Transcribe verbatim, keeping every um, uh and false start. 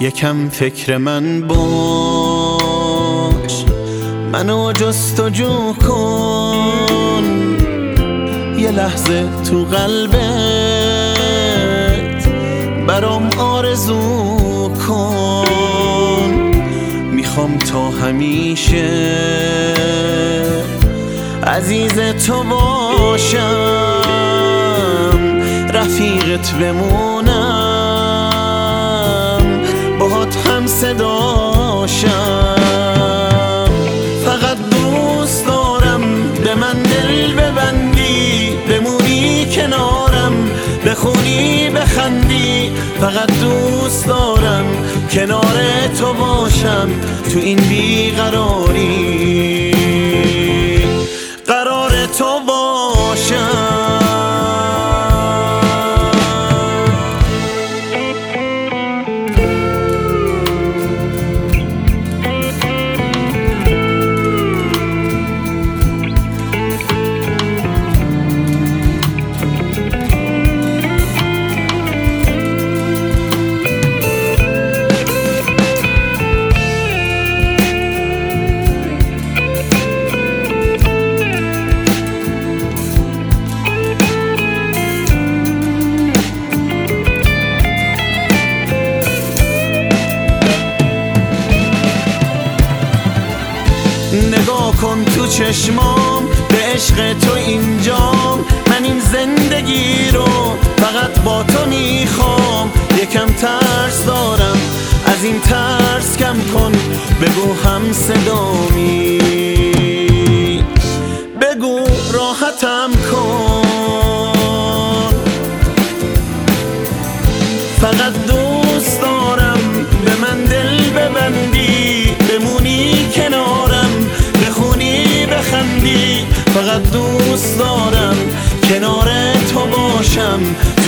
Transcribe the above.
یکم فکر من باش، منو جستجو کن، یه لحظه تو قلبت برام آرزو کن. میخوام تا همیشه عزیز تو باشم، رفیقت بمونم، باهات هم صداشم. فقط دوست دارم به من دل ببندی، بمونی کنارم، بخونی بخندی. فقط دوست دارم کنار تو باشم، تو این بیقراری قرار تو باشم. نگاه کن تو چشمام، به عشق تو اینجام. من این زندگی رو فقط با تو میخوام. یکم ترس دارم، از این ترس کم کن. بگو هم صدامی، بگو راحتم کن. فقط دوست دارم به من دل ببندی، بمونی کنارم، بخونی بخندی. فقط دوست دارم کنار تو باشم،